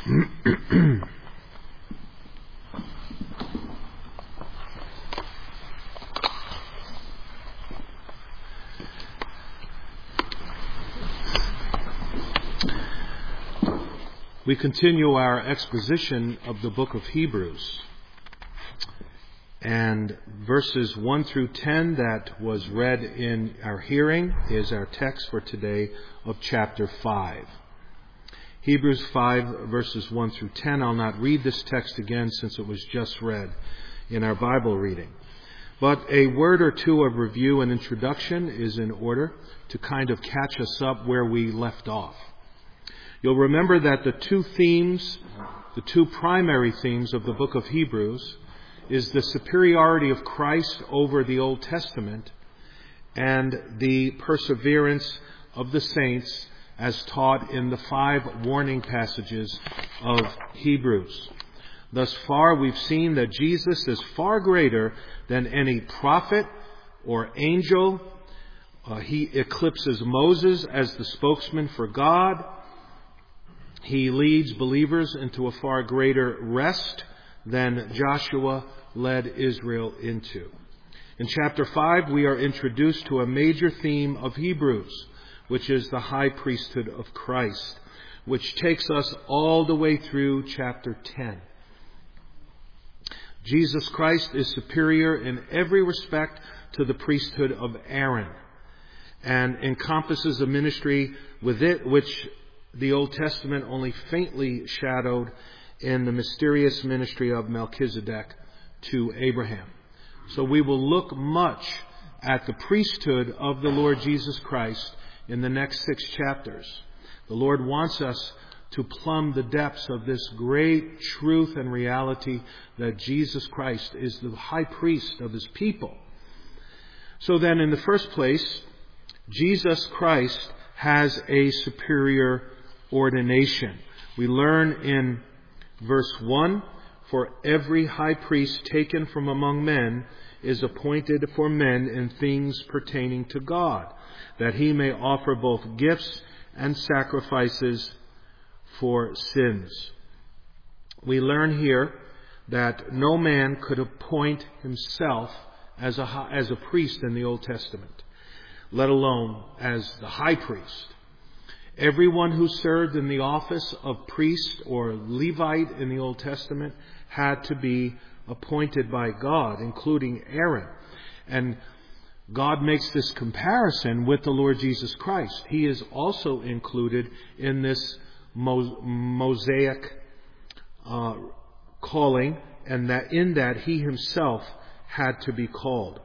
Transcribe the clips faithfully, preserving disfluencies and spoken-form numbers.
We continue our exposition of the book of Hebrews. And verses one through ten that was read in our hearing is our text for today of chapter five. Hebrews five verses one through ten. I'll not read this text again since it was just read in our Bible reading. But a word or two of review and introduction is in order to kind of catch us up where we left off. You'll remember that the two themes, the two primary themes of the book of Hebrews is the superiority of Christ over the Old Testament and the perseverance of the saints as taught in the five warning passages of Hebrews. Thus far, we've seen that Jesus is far greater than any prophet or angel. Uh, he eclipses Moses as the spokesman for God. He leads believers into a far greater rest than Joshua led Israel into. In chapter five, we are introduced to a major theme of Hebrews, which is the high priesthood of Christ, which takes us all the way through chapter ten. Jesus Christ is superior in every respect to the priesthood of Aaron and encompasses a ministry with it which the Old Testament only faintly shadowed in the mysterious ministry of Melchizedek to Abraham. So we will look much at the priesthood of the Lord Jesus Christ in the next six chapters. The Lord wants us to plumb the depths of this great truth and reality that Jesus Christ is the high priest of his people. So then, in the first place, Jesus Christ has a superior ordination. We learn in verse one, "For every high priest taken from among men is appointed for men in things pertaining to God, that he may offer both gifts and sacrifices for sins." We learn here that no man could appoint himself as a, as a priest in the Old Testament, let alone as the high priest. Everyone who served in the office of priest or Levite in the Old Testament had to be appointed by God, including Aaron. And God makes this comparison with the Lord Jesus Christ. He is also included in this Mosaic uh, calling, and that in that he himself had to be called.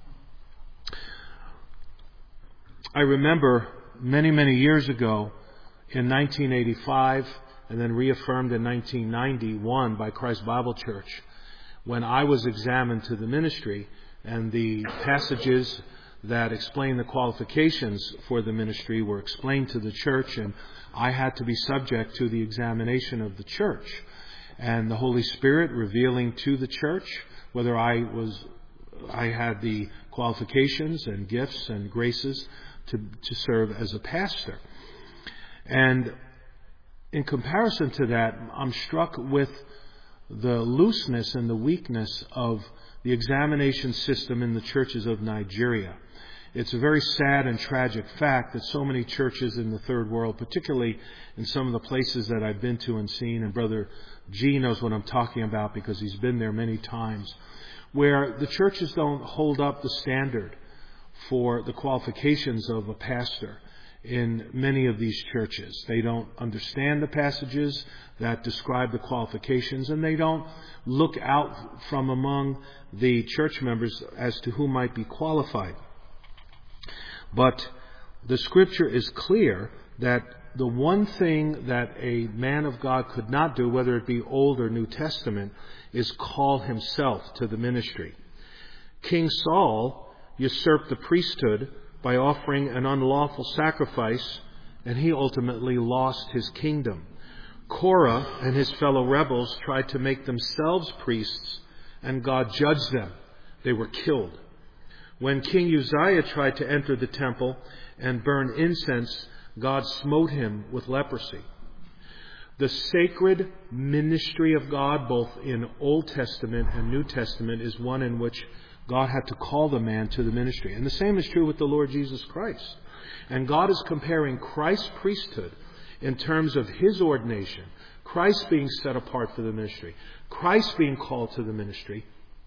I remember many, many years ago in nineteen eighty-five and then reaffirmed in nineteen ninety-one by Christ Bible Church, when I was examined to the ministry and the passages that explain the qualifications for the ministry were explained to the church, and I had to be subject to the examination of the church and the Holy Spirit revealing to the church whether I was I had the qualifications and gifts and graces to, to serve as a pastor. And in comparison to that, I'm struck with the looseness and the weakness of the examination system in the churches of Nigeria. It's a very sad and tragic fact that so many churches in the third world, particularly in some of the places that I've been to and seen, and Brother G knows what I'm talking about because he's been there many times, where the churches don't hold up the standard for the qualifications of a pastor in many of these churches. They don't understand the passages that describe the qualifications, and they don't look out from among the church members as to who might be qualified. But the Scripture is clear that the one thing that a man of God could not do, whether it be Old or New Testament, is call himself to the ministry. King Saul usurped the priesthood by offering an unlawful sacrifice, and he ultimately lost his kingdom. Korah and his fellow rebels tried to make themselves priests, and God judged them. They were killed. When King Uzziah tried to enter the temple and burn incense, God smote him with leprosy. The sacred ministry of God, both in Old Testament and New Testament, is one in which God had to call the man to the ministry. And the same is true with the Lord Jesus Christ. And God is comparing Christ's priesthood in terms of His ordination, Christ being set apart for the ministry, Christ being called to the ministry.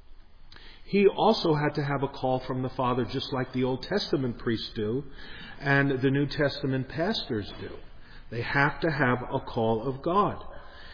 He also had to have a call from the Father, just like the Old Testament priests do and the New Testament pastors do. They have to have a call of God.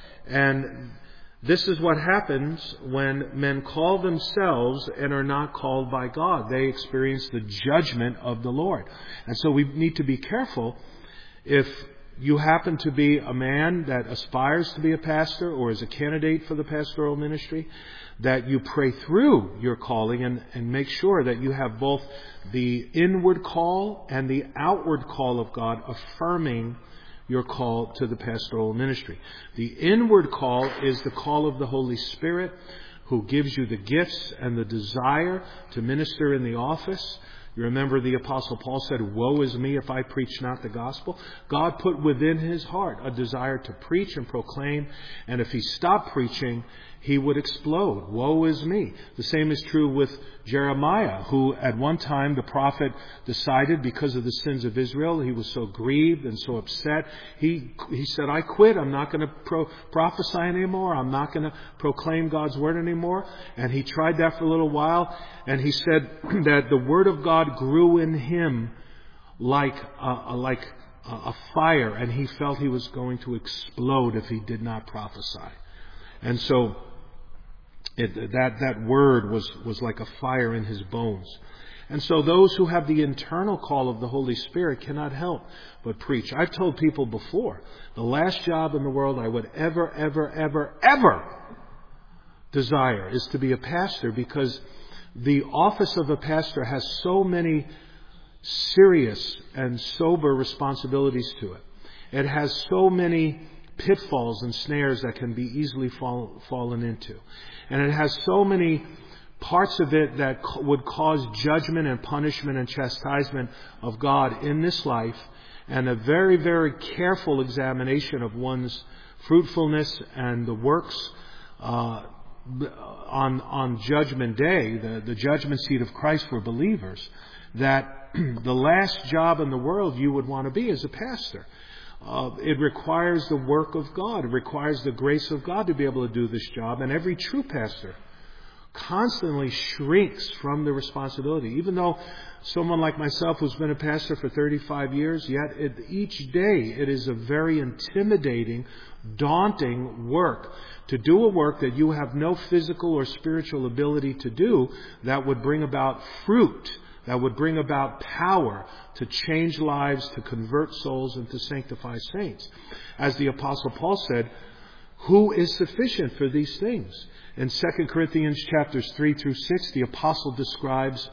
And this is what happens when men call themselves and are not called by God. They experience the judgment of the Lord. And so we need to be careful if you happen to be a man that aspires to be a pastor or is a candidate for the pastoral ministry, that you pray through your calling and, and make sure that you have both the inward call and the outward call of God affirming your call to the pastoral ministry. The inward call is the call of the Holy Spirit, who gives you the gifts and the desire to minister in the office. You remember the Apostle Paul said, "Woe is me if I preach not the gospel." God put within his heart a desire to preach and proclaim, and if he stopped preaching, he would explode. Woe is me. The same is true with Jeremiah, who at one time the prophet decided, because of the sins of Israel, he was so grieved and so upset. He he said, "I quit. I'm not going to pro- prophesy anymore. I'm not going to proclaim God's word anymore." And he tried that for a little while, and he said that the word of God grew in him like a, like a fire, and he felt he was going to explode if he did not prophesy. And so it, that that word was, was like a fire in his bones. And so those who have the internal call of the Holy Spirit cannot help but preach. I've told people before, the last job in the world I would ever, ever, ever, ever desire is to be a pastor, because the office of a pastor has so many serious and sober responsibilities to it. It has so many pitfalls and snares that can be easily fall, fallen into. And it has so many parts of it that would cause judgment and punishment and chastisement of God in this life, and a very, very careful examination of one's fruitfulness and the works uh, on on Judgment Day, the, the judgment seat of Christ for believers, that the last job in the world you would want to be is a pastor. Uh, it requires the work of God. It requires the grace of God to be able to do this job. And every true pastor constantly shrinks from the responsibility. Even though someone like myself who's been a pastor for thirty-five years, yet it, each day it is a very intimidating, daunting work to do a work that you have no physical or spiritual ability to do, that would bring about fruit, that would bring about power to change lives, to convert souls, and to sanctify saints. As the Apostle Paul said, who is sufficient for these things? In Second Corinthians chapters three through six, the Apostle describes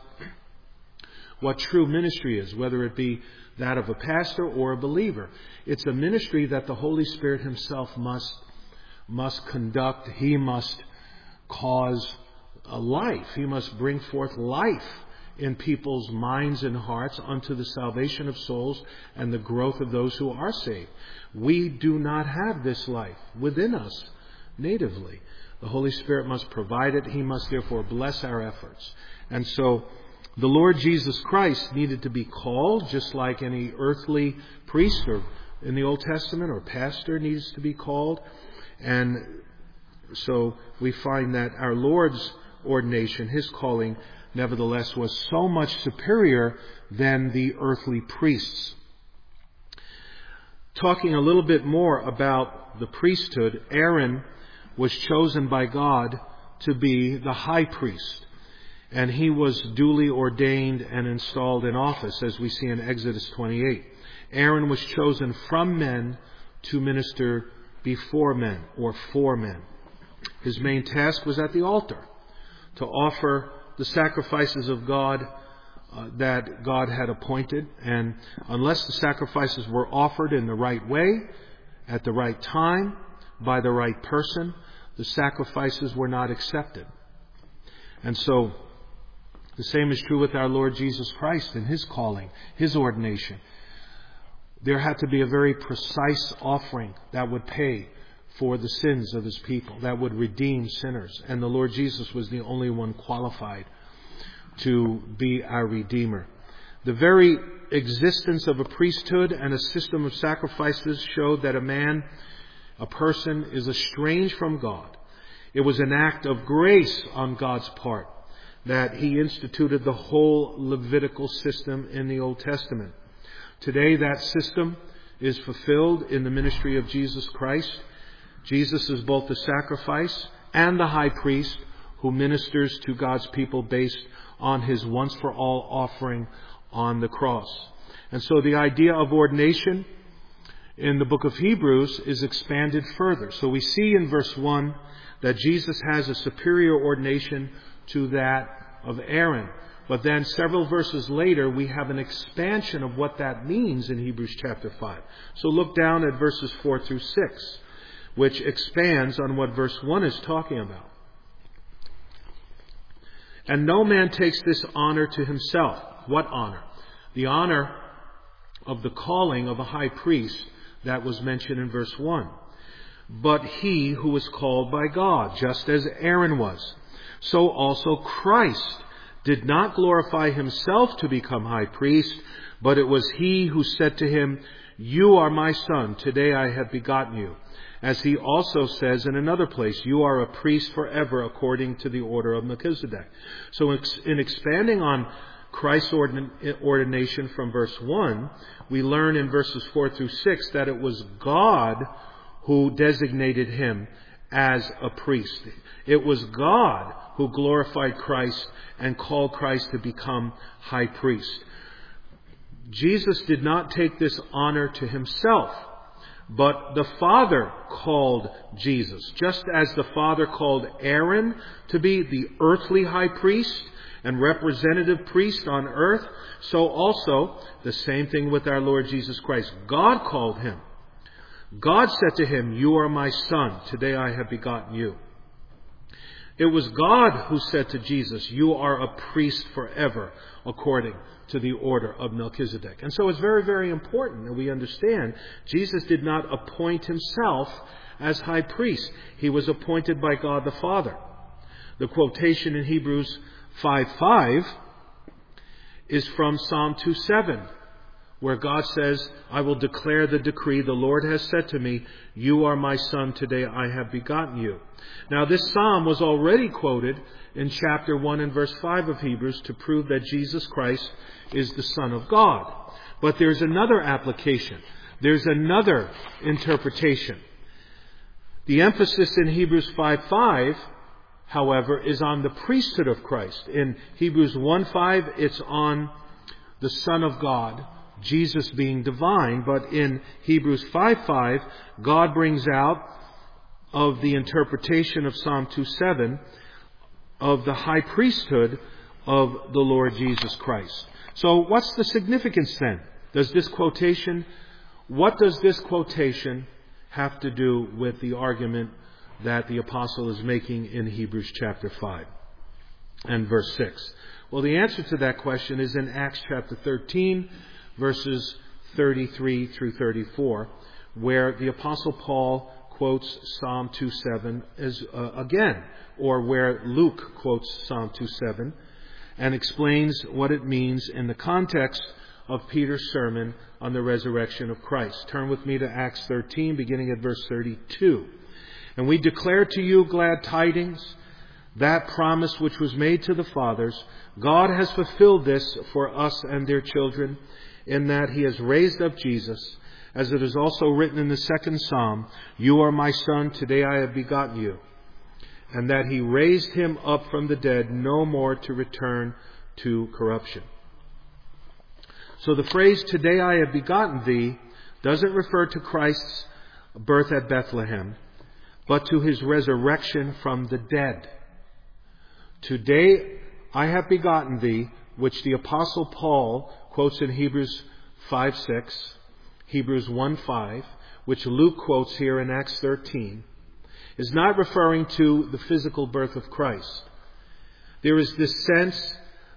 what true ministry is, whether it be that of a pastor or a believer. It's a ministry that the Holy Spirit Himself must, must conduct. He must cause a life. He must bring forth life in people's minds and hearts unto the salvation of souls and the growth of those who are saved. We do not have this life within us natively. The Holy Spirit must provide it. He must therefore bless our efforts. And so the Lord Jesus Christ needed to be called, just like any earthly priest or in the Old Testament or pastor needs to be called. And so we find that our Lord's ordination, His calling, nevertheless, was so much superior than the earthly priests. Talking a little bit more about the priesthood, Aaron was chosen by God to be the high priest. And he was duly ordained and installed in office, as we see in Exodus twenty-eight. Aaron was chosen from men to minister before men or for men. His main task was at the altar to offer the sacrifices of God uh, that God had appointed. And unless the sacrifices were offered in the right way, at the right time, by the right person, the sacrifices were not accepted. And so the same is true with our Lord Jesus Christ and His calling, His ordination. there had to be a very precise offering that would pay for the sins of His people, that would redeem sinners. And the Lord Jesus was the only one qualified to be our Redeemer. The very existence of a priesthood and a system of sacrifices showed that a man, a person, is estranged from God. It was an act of grace on God's part that He instituted the whole Levitical system in the Old Testament. Today that system is fulfilled in the ministry of Jesus Christ. Jesus is both the sacrifice and the high priest who ministers to God's people based on His once-for-all offering on the cross. And so the idea of ordination in the book of Hebrews is expanded further. So we see in verse one that Jesus has a superior ordination to that of Aaron. But then several verses later, we have an expansion of what that means in Hebrews chapter five. So look down at verses four through six, which expands on what verse one is talking about. And no man takes this honor to himself. What honor? The honor of the calling of a high priest that was mentioned in verse one. But he who was called by God, just as Aaron was. So also Christ did not glorify himself to become high priest, but it was He who said to him, "You are my son, today I have begotten you." As He also says in another place, "You are a priest forever according to the order of Melchizedek." So in expanding on Christ's ordination from verse one, we learn in verses four through six that it was God who designated Him as a priest. It was God who glorified Christ and called Christ to become high priest. Jesus did not take this honor to Himself, but the Father called Jesus. Just as the Father called Aaron to be the earthly high priest and representative priest on earth, so also the same thing with our Lord Jesus Christ. God called Him. God said to Him, "You are my son, today I have begotten you." It was God who said to Jesus, "You are a priest forever according to the order of Melchizedek." And so it's very, very important that we understand Jesus did not appoint Himself as high priest. He was appointed by God the Father. The quotation in Hebrews five five is from Psalm two seven, where God says, "I will declare the decree. The Lord has said to me, you are my son, today I have begotten you." Now this psalm was already quoted in chapter one and verse five of Hebrews to prove that Jesus Christ is the Son of God. But there's another application. There's another interpretation. The emphasis in Hebrews five five, however, is on the priesthood of Christ. In Hebrews one five, it's on the Son of God, Jesus being divine. But in Hebrews five five, God brings out of the interpretation of Psalm two seven of the high priesthood of the Lord Jesus Christ. So what's the significance then? Does this quotation, what does this quotation have to do with the argument that the apostle is making in Hebrews chapter five and verse six? Well, the answer to that question is in Acts chapter thirteen, verses thirty-three through thirty-four, where the apostle Paul quotes Psalm two seven as uh, again, or where Luke quotes Psalm two seven and explains what it means in the context of Peter's sermon on the resurrection of Christ. Turn with me to Acts thirteen, beginning at verse thirty-two. "And we declare to you glad tidings, that promise which was made to the fathers. God has fulfilled this for us and their children, in that He has raised up Jesus, as it is also written in the second Psalm, 'You are my son, today I have begotten you.' And that He raised Him up from the dead, no more to return to corruption." So the phrase, "today I have begotten thee," doesn't refer to Christ's birth at Bethlehem, but to His resurrection from the dead. "Today I have begotten thee," which the apostle Paul quotes in Hebrews five six, Hebrews one five, which Luke quotes here in Acts thirteen, is not referring to the physical birth of Christ. There is this sense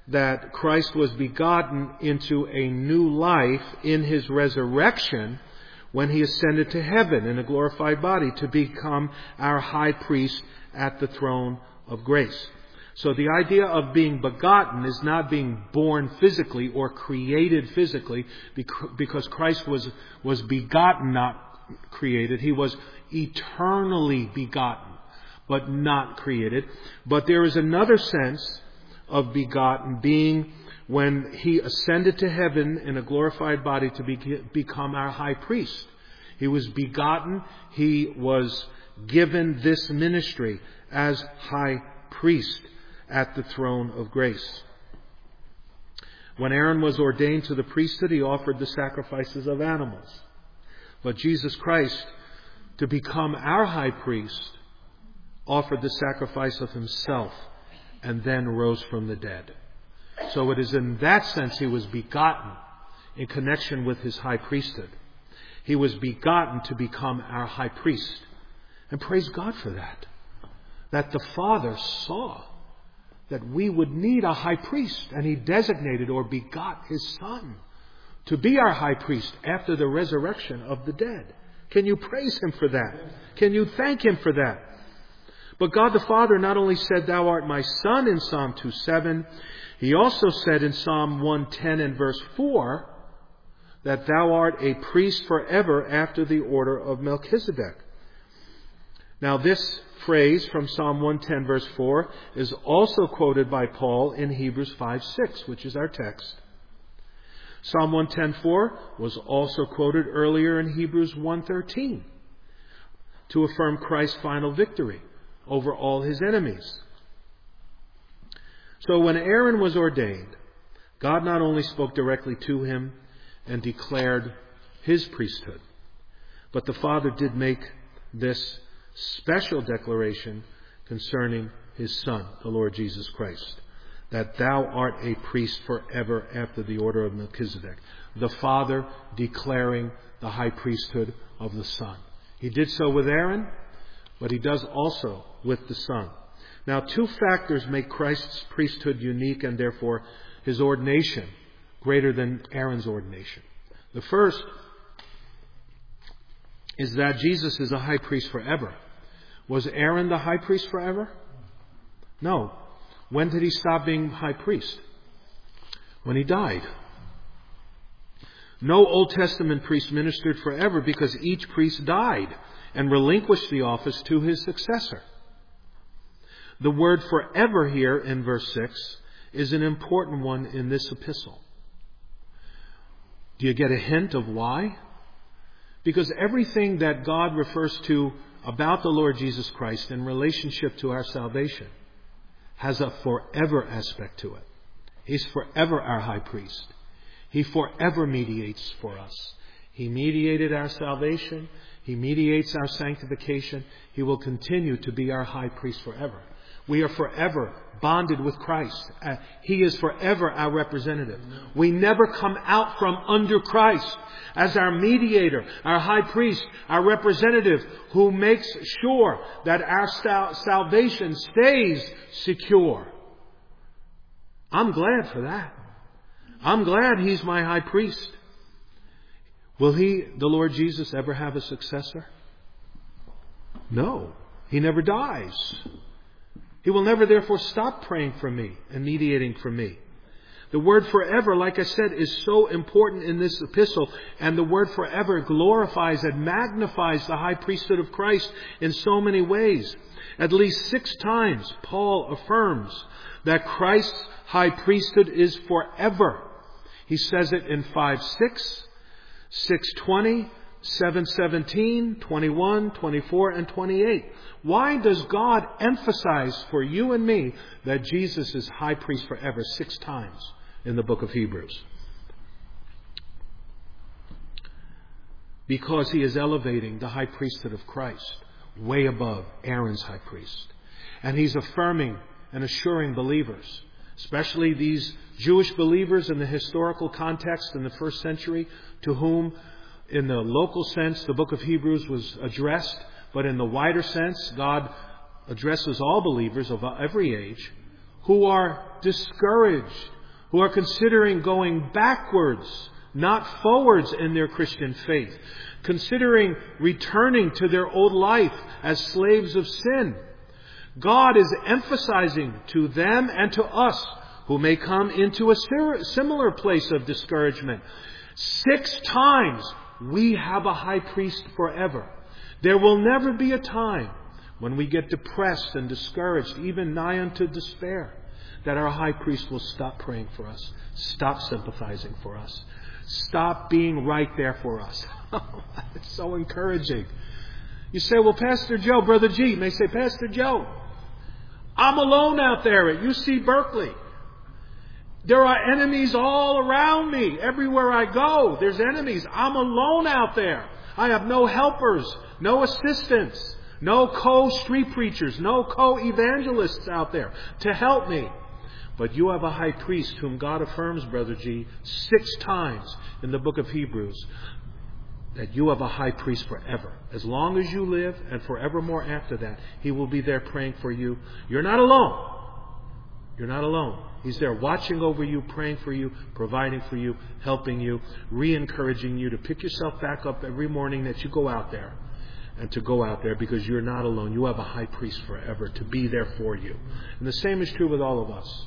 that Christ was begotten into a new life in His resurrection when He ascended to heaven in a glorified body to become our high priest at the throne of grace. So the idea of being begotten is not being born physically or created physically, because Christ was, was begotten, not created. He was eternally begotten, but not created. But there is another sense of begotten being when He ascended to heaven in a glorified body to be, become our high priest. He was begotten. He was given this ministry as high priest at the throne of grace. When Aaron was ordained to the priesthood, he offered the sacrifices of animals. But Jesus Christ, to become our high priest, offered the sacrifice of Himself and then rose from the dead. So it is in that sense He was begotten in connection with His high priesthood. He was begotten to become our high priest. And praise God for that. That the Father saw that we would need a high priest, and He designated or begot His Son to be our high priest after the resurrection of the dead. Can you praise Him for that? Can you thank Him for that? But God the Father not only said, "Thou art my Son" in Psalm two seven, He also said in Psalm one ten and verse four that Thou art a priest forever after the order of Melchizedek. Now this phrase from Psalm one ten verse four is also quoted by Paul in Hebrews five six, which is our text. Psalm one ten four was also quoted earlier in Hebrews one thirteen to affirm Christ's final victory over all His enemies. So when Aaron was ordained, God not only spoke directly to him and declared His priesthood, but the Father did make this special declaration concerning His Son, the Lord Jesus Christ, that Thou art a priest forever after the order of Melchizedek. The Father declaring the high priesthood of the Son. He did so with Aaron, but He does also with the Son. Now, two factors make Christ's priesthood unique and therefore His ordination greater than Aaron's ordination. The first is that Jesus is a high priest forever. Was Aaron the high priest forever? No. When did he stop being high priest? When he died. No Old Testament priest ministered forever because each priest died and relinquished the office to his successor. The word forever here in verse six is an important one in this epistle. Do you get a hint of why? Because everything that God refers to about the Lord Jesus Christ in relationship to our salvation has a forever aspect to it. He's forever our high priest. He forever mediates for us. He mediated our salvation. He mediates our sanctification. He will continue to be our high priest forever. We are forever bonded with Christ. Uh, he is forever our representative. We never come out from under Christ as our mediator, our high priest, our representative who makes sure that our sal- salvation stays secure. I'm glad for that. I'm glad He's my high priest. Will He, the Lord Jesus, ever have a successor? No. He never dies. He will never therefore stop praying for me and mediating for me. The word forever, like I said, is so important in this epistle. And the word forever glorifies and magnifies the high priesthood of Christ in so many ways. At least six times, Paul affirms that Christ's high priesthood is forever. He says it in five six, six twenty, seven seventeen, twenty-one, twenty-four, and twenty-eight. Why does God emphasize for you and me that Jesus is high priest forever six times in the book of Hebrews? Because He is elevating the high priesthood of Christ way above Aaron's high priest. And He's affirming and assuring believers, especially these Jewish believers in the historical context in the first century, to whom in the local sense the book of Hebrews was addressed, but in the wider sense God addresses all believers of every age who are discouraged, who are considering going backwards, not forwards in their Christian faith, considering returning to their old life as slaves of sin. God is emphasizing to them and to us, who may come into a similar place of discouragement. Six times we have a high priest forever. There will never be a time when we get depressed and discouraged, even nigh unto despair, that our high priest will stop praying for us, stop sympathizing for us, stop being right there for us. It's so encouraging. You say, well, Pastor Joe, Brother G may say, Pastor Joe, I'm alone out there at U C Berkeley. There are enemies all around me. Everywhere I go, there's enemies. I'm alone out there. I have no helpers, no assistants, no co-street preachers, no co-evangelists out there to help me. But you have a high priest whom God affirms, Brother G, six times in the book of Hebrews, that you have a high priest forever. As long as you live and forevermore after that, he will be there praying for you. You're not alone. You're not alone. He's there watching over you, praying for you, providing for you, helping you, re-encouraging you to pick yourself back up every morning that you go out there. And to go out there, because you're not alone. You have a high priest forever to be there for you. And the same is true with all of us.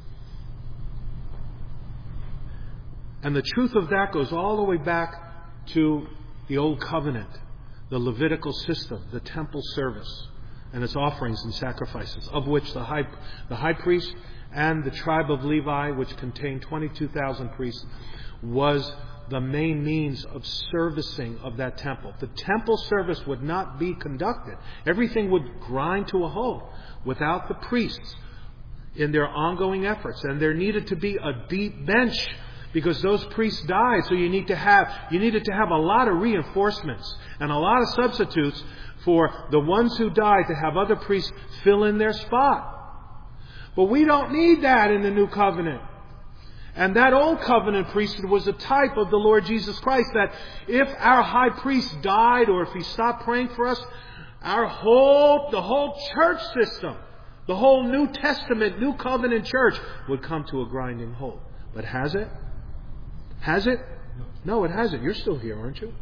And the truth of that goes all the way back to the Old Covenant, the Levitical system, the temple service, and its offerings and sacrifices, of which the high, the high priest and the tribe of Levi, which contained twenty-two thousand priests, was the main means of servicing of that temple. The temple service would not be conducted. Everything would grind to a halt without the priests in their ongoing efforts. And there needed to be a deep bench, because those priests died. So you need to have, you needed to have a lot of reinforcements and a lot of substitutes for the ones who died to have other priests fill in their spot. But we don't need that in the new covenant. And that old covenant priesthood was a type of the Lord Jesus Christ, that if our high priest died or if he stopped praying for us, our whole, the whole church system, the whole New Testament, New Covenant church would come to a grinding halt. But has it? Has it? No, it hasn't. You're still here, aren't you?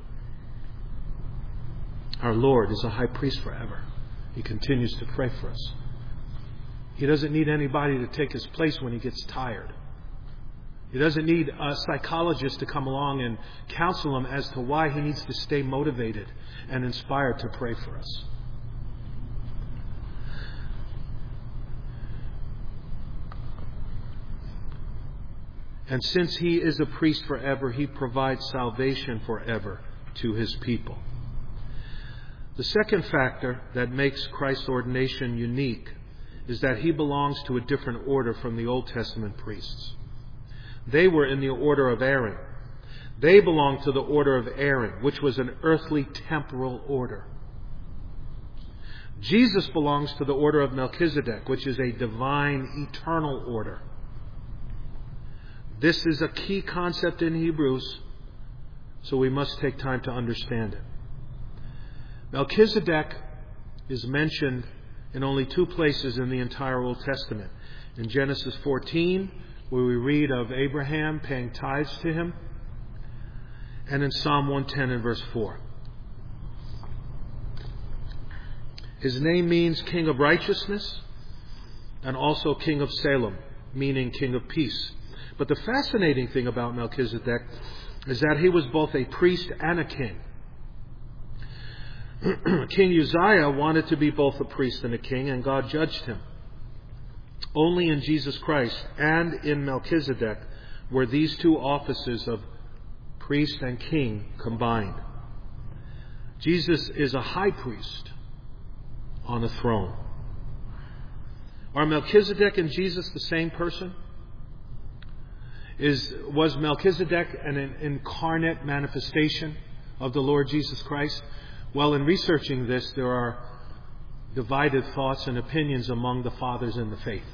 Our Lord is a high priest forever. He continues to pray for us. He doesn't need anybody to take his place when he gets tired. He doesn't need a psychologist to come along and counsel him as to why he needs to stay motivated and inspired to pray for us. And since he is a priest forever, he provides salvation forever to his people. The second factor that makes Christ's ordination unique is that he belongs to a different order from the Old Testament priests. They were in the order of Aaron. They belonged to the order of Aaron, which was an earthly temporal order. Jesus belongs to the order of Melchizedek, which is a divine eternal order. This is a key concept in Hebrews, so we must take time to understand it. Melchizedek is mentioned in only two places in the entire Old Testament. In Genesis fourteen, where we read of Abraham paying tithes to him, and in Psalm one ten and verse four. His name means King of Righteousness and also King of Salem, meaning King of Peace. But the fascinating thing about Melchizedek is that he was both a priest and a king. King Uzziah wanted to be both a priest and a king, and God judged him. Only in Jesus Christ and in Melchizedek were these two offices of priest and king combined. Jesus is a high priest on a throne. Are Melchizedek and Jesus the same person? Is, was Melchizedek an incarnate manifestation of the Lord Jesus Christ? Well, in researching this, there are divided thoughts and opinions among the fathers in the faith.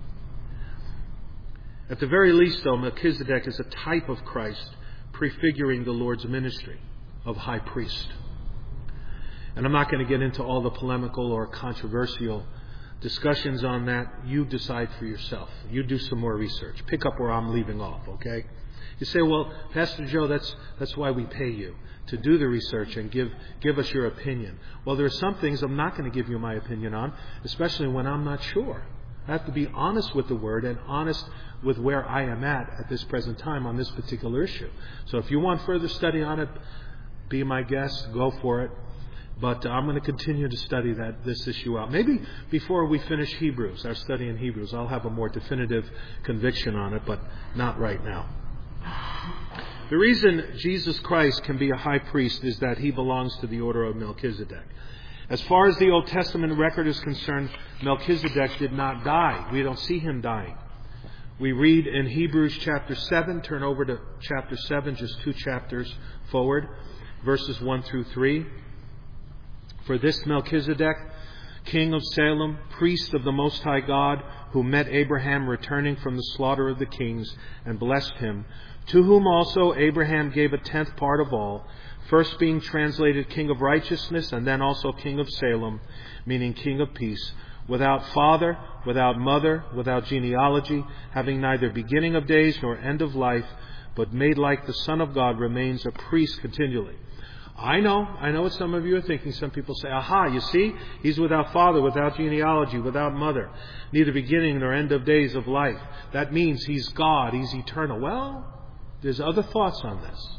At the very least, though, Melchizedek is a type of Christ, prefiguring the Lord's ministry of high priest. And I'm not going to get into all the polemical or controversial discussions on that, you decide for yourself. You do some more research. Pick up where I'm leaving off, okay? You say, well, Pastor Joe, that's that's why we pay you, to do the research and give give us your opinion. Well, there are some things I'm not going to give you my opinion on, especially when I'm not sure. I have to be honest with the Word and honest with where I am at at this present time on this particular issue. So if you want further study on it, be my guest, go for it. But I'm going to continue to study that this issue out. Maybe before we finish Hebrews, our study in Hebrews, I'll have a more definitive conviction on it, but not right now. The reason Jesus Christ can be a high priest is that he belongs to the order of Melchizedek. As far as the Old Testament record is concerned, Melchizedek did not die. We don't see him dying. We read in Hebrews chapter seven, turn over to chapter seven, just two chapters forward, verses one through three. For this Melchizedek, king of Salem, priest of the Most High God, who met Abraham returning from the slaughter of the kings and blessed him, to whom also Abraham gave a tenth part of all, first being translated King of Righteousness, and then also King of Salem, meaning King of Peace, without father, without mother, without genealogy, having neither beginning of days nor end of life, but made like the Son of God, remains a priest continually. I know, I know what some of you are thinking. Some people say, aha, you see, he's without father, without genealogy, without mother, neither beginning nor end of days of life. That means he's God, he's eternal. Well, there's other thoughts on this.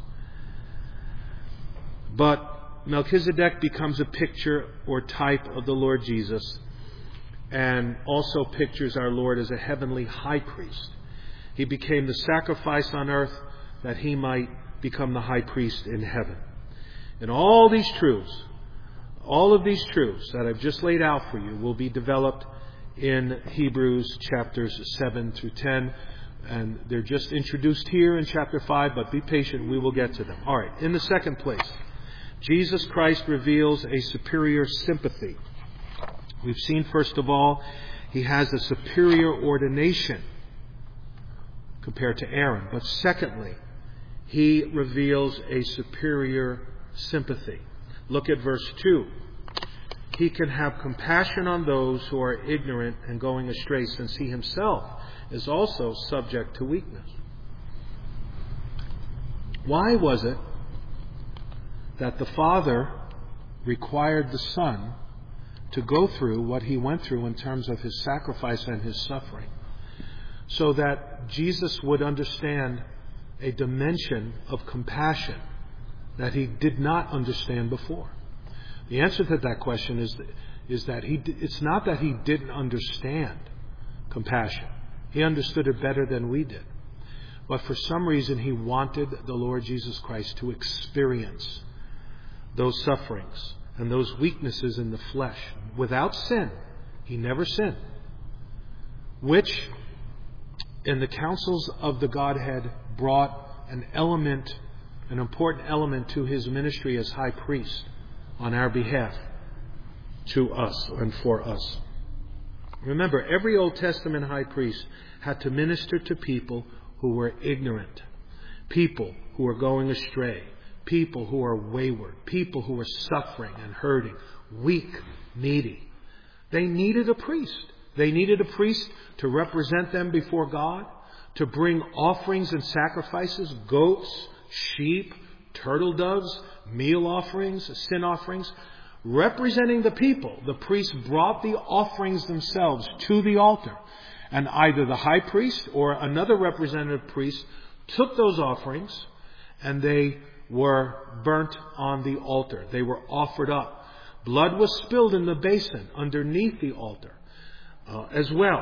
But Melchizedek becomes a picture or type of the Lord Jesus, and also pictures our Lord as a heavenly high priest. He became the sacrifice on earth that he might become the high priest in heaven. And all these truths, all of these truths that I've just laid out for you will be developed in Hebrews chapters seven through ten. And they're just introduced here in chapter five, but be patient, we will get to them. All right, in the second place, Jesus Christ reveals a superior sympathy. We've seen, first of all, he has a superior ordination compared to Aaron. But secondly, he reveals a superior sympathy. Look at verse two. He can have compassion on those who are ignorant and going astray, since he himself is also subject to weakness. Why was it that the Father required the Son to go through what he went through in terms of his sacrifice and his suffering, so that Jesus would understand a dimension of compassion that he did not understand before? The answer to that question is, is that he, it's not that he didn't understand compassion. He understood it better than we did. But for some reason, he wanted the Lord Jesus Christ to experience those sufferings and those weaknesses in the flesh without sin. He never sinned. Which, in the councils of the Godhead, brought an element, an important element to his ministry as high priest on our behalf, to us and for us. Remember, every Old Testament high priest had to minister to people who were ignorant, people who were going astray, people who are wayward, people who are suffering and hurting, weak, needy. They needed a priest. They needed a priest to represent them before God, to bring offerings and sacrifices, goats, sheep, turtle doves, meal offerings, sin offerings, representing the people. The priests brought the offerings themselves to the altar, and either the high priest or another representative priest took those offerings and they were burnt on the altar. They were offered up. Blood was spilled in the basin underneath the altar uh, as well.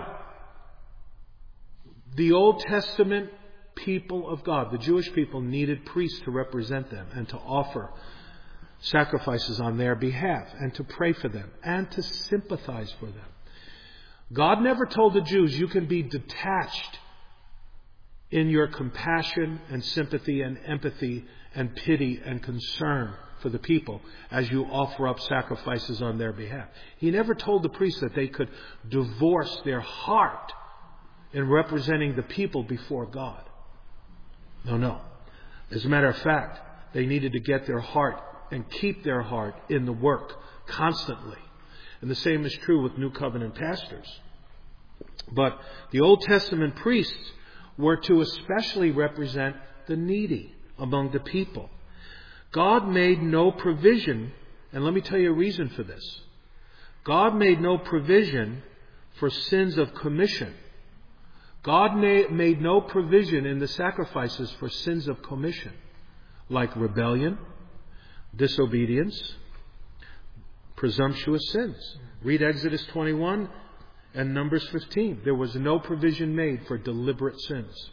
The Old Testament people of God, the Jewish people, needed priests to represent them and to offer sacrifices on their behalf and to pray for them and to sympathize for them. God never told the Jews, you can be detached in your compassion and sympathy and empathy and pity and concern for the people as you offer up sacrifices on their behalf. He never told the priests that they could divorce their heart in representing the people before God. No, no. As a matter of fact, they needed to get their heart and keep their heart in the work constantly. And the same is true with New Covenant pastors. But the Old Testament priests were to especially represent the needy among the people. God made no provision, and let me tell you a reason for this. God made no provision for sins of commission. God made no provision in the sacrifices for sins of commission, like rebellion, disobedience, presumptuous sins. Read Exodus twenty-one and Numbers fifteen. There was no provision made for deliberate sins.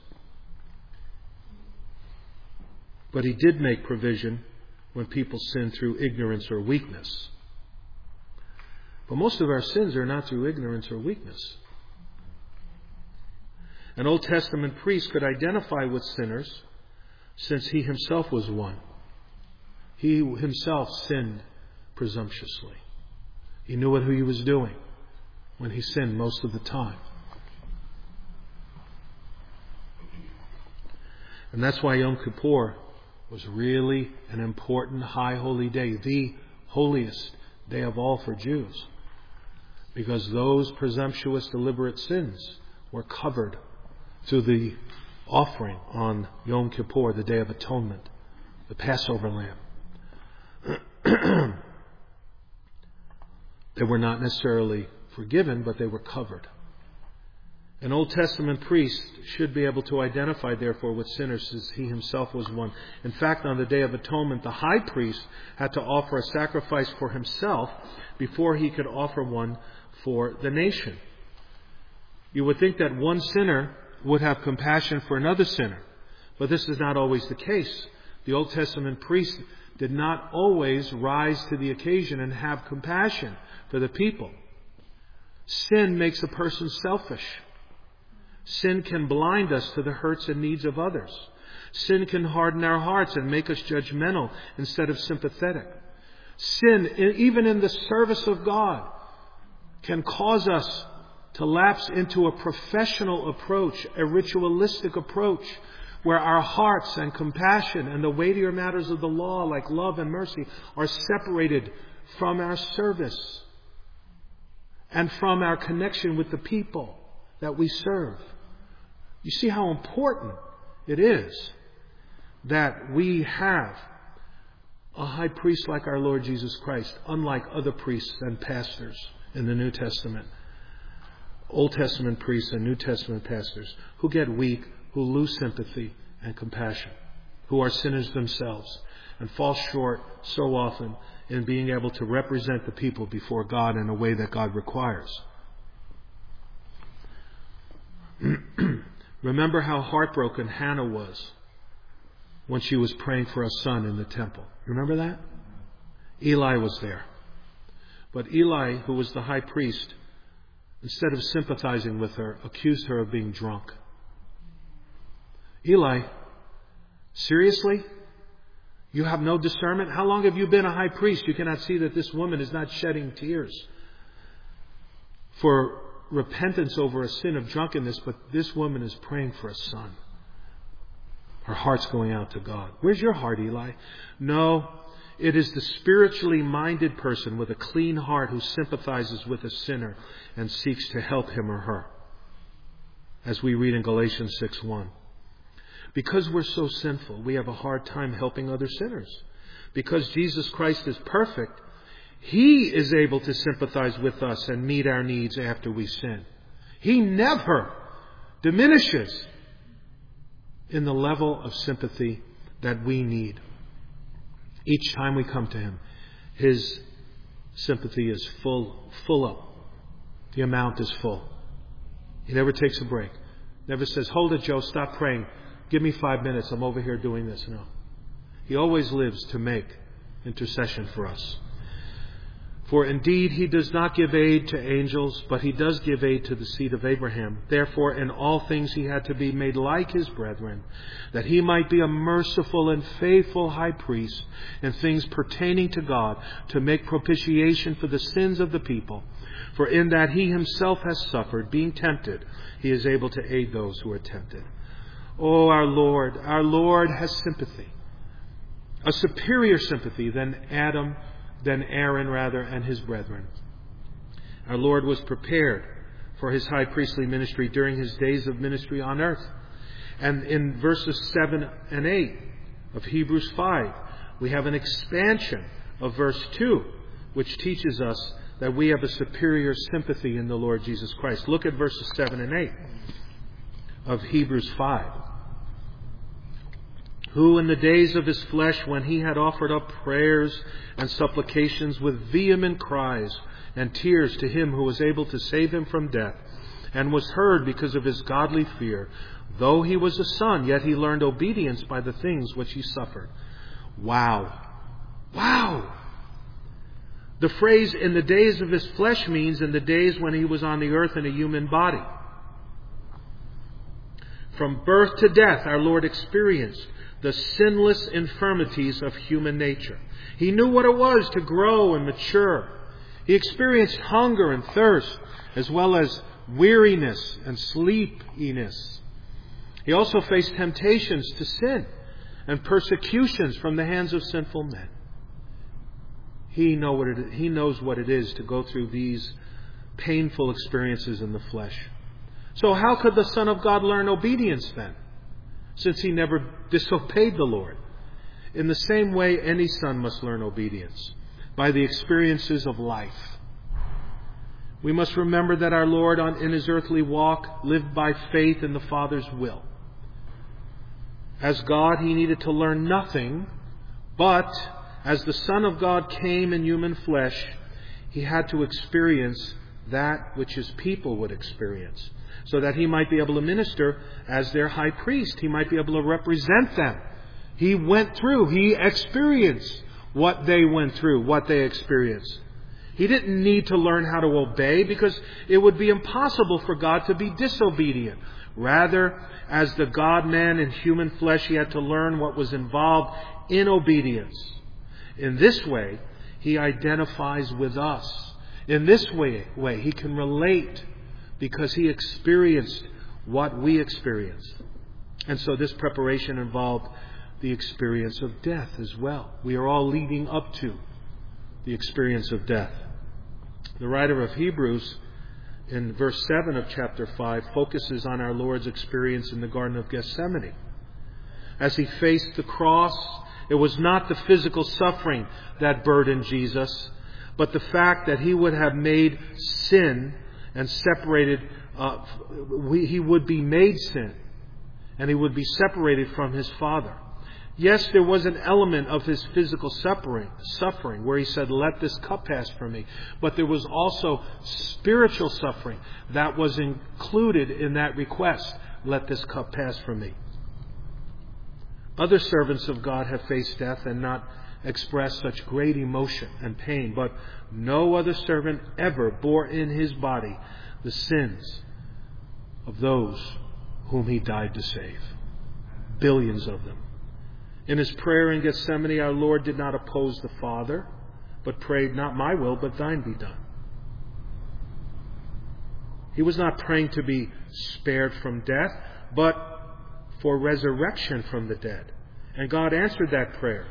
But He did make provision when people sin through ignorance or weakness. But most of our sins are not through ignorance or weakness. An Old Testament priest could identify with sinners since he himself was one. He himself sinned presumptuously. He knew what he was doing when he sinned most of the time. And that's why Yom Kippur was really an important high holy day, the holiest day of all for Jews. Because those presumptuous deliberate sins were covered through the offering on Yom Kippur, the Day of Atonement, the Passover lamb. They were not necessarily forgiven, but they were covered. An Old Testament priest should be able to identify, therefore, with sinners as he himself was one. In fact, on the Day of Atonement, the high priest had to offer a sacrifice for himself before he could offer one for the nation. You would think that one sinner would have compassion for another sinner, but this is not always the case. The Old Testament priest did not always rise to the occasion and have compassion for the people. Sin makes a person selfish. Sin can blind us to the hurts and needs of others. Sin can harden our hearts and make us judgmental instead of sympathetic. Sin, even in the service of God, can cause us to lapse into a professional approach, a ritualistic approach, where our hearts and compassion and the weightier matters of the law, like love and mercy, are separated from our service and from our connection with the people that we serve. You see how important it is that we have a high priest like our Lord Jesus Christ, unlike other priests and pastors in the New Testament. Old Testament priests and New Testament pastors who get weak, who lose sympathy and compassion, who are sinners themselves and fall short so often in being able to represent the people before God in a way that God requires. Remember how heartbroken Hannah was when she was praying for a son in the temple. Remember that? Eli was there. But Eli, who was the high priest, instead of sympathizing with her, accused her of being drunk. Eli, seriously? You have no discernment? How long have you been a high priest? You cannot see that this woman is not shedding tears for repentance over a sin of drunkenness, but this woman is praying for a son. Her heart's going out to God. Where's your heart, Eli? No, it is the spiritually minded person with a clean heart who sympathizes with a sinner and seeks to help him or her. As we read in Galatians six one. Because we're so sinful, we have a hard time helping other sinners. Because Jesus Christ is perfect, He is able to sympathize with us and meet our needs after we sin. He never diminishes in the level of sympathy that we need. Each time we come to Him, His sympathy is full, full up. The amount is full. He never takes a break. Never says, hold it, Joe, stop praying. Give me five minutes. I'm over here doing this. No. He always lives to make intercession for us. For indeed, He does not give aid to angels, but He does give aid to the seed of Abraham. Therefore, in all things He had to be made like His brethren, that He might be a merciful and faithful high priest in things pertaining to God, to make propitiation for the sins of the people. For in that He Himself has suffered, being tempted, He is able to aid those who are tempted. Oh, our Lord, our Lord has sympathy, a superior sympathy than Adam, than Aaron rather, and his brethren. Our Lord was prepared for his high priestly ministry during his days of ministry on earth. And in verses seven and eight of Hebrews five, we have an expansion of verse two, which teaches us that we have a superior sympathy in the Lord Jesus Christ. Look at verses seven and eight of Hebrews five. Who in the days of his flesh, when he had offered up prayers and supplications with vehement cries and tears to him who was able to save him from death, and was heard because of his godly fear, though he was a son, yet he learned obedience by the things which he suffered. Wow. Wow. The phrase in the days of his flesh means in the days when he was on the earth in a human body. From birth to death, our Lord experienced the sinless infirmities of human nature. He knew what it was to grow and mature. He experienced hunger and thirst, as well as weariness and sleepiness. He also faced temptations to sin and persecutions from the hands of sinful men. He, know what it, he knows what it is to go through these painful experiences in the flesh. So how could the Son of God learn obedience then, since he never disobeyed the Lord? In the same way, any son must learn obedience, by the experiences of life. We must remember that our Lord on, in his earthly walk lived by faith in the Father's will. As God, he needed to learn nothing, but as the Son of God came in human flesh, he had to experience that which his people would experience, so that he might be able to minister as their high priest. He might be able to represent them. He went through, he experienced what they went through, what they experienced. He didn't need to learn how to obey, because it would be impossible for God to be disobedient. Rather, as the God-man in human flesh, he had to learn what was involved in obedience. In this way, he identifies with us. In this way, way he can relate, because he experienced what we experienced. And so this preparation involved the experience of death as well. We are all leading up to the experience of death. The writer of Hebrews, in verse seven of chapter five, focuses on our Lord's experience in the Garden of Gethsemane. As he faced the cross, it was not the physical suffering that burdened Jesus, but the fact that he would have made sin and separated, uh, we, he would be made sin, and he would be separated from his Father. Yes, there was an element of his physical suffering, suffering where he said, "Let this cup pass from me." But there was also spiritual suffering that was included in that request, "Let this cup pass from me." Other servants of God have faced death and not expressed such great emotion and pain, but no other servant ever bore in his body the sins of those whom he died to save. Billions of them. In his prayer in Gethsemane, our Lord did not oppose the Father, but prayed, "Not my will, but thine be done." He was not praying to be spared from death, but for resurrection from the dead. And God answered that prayer.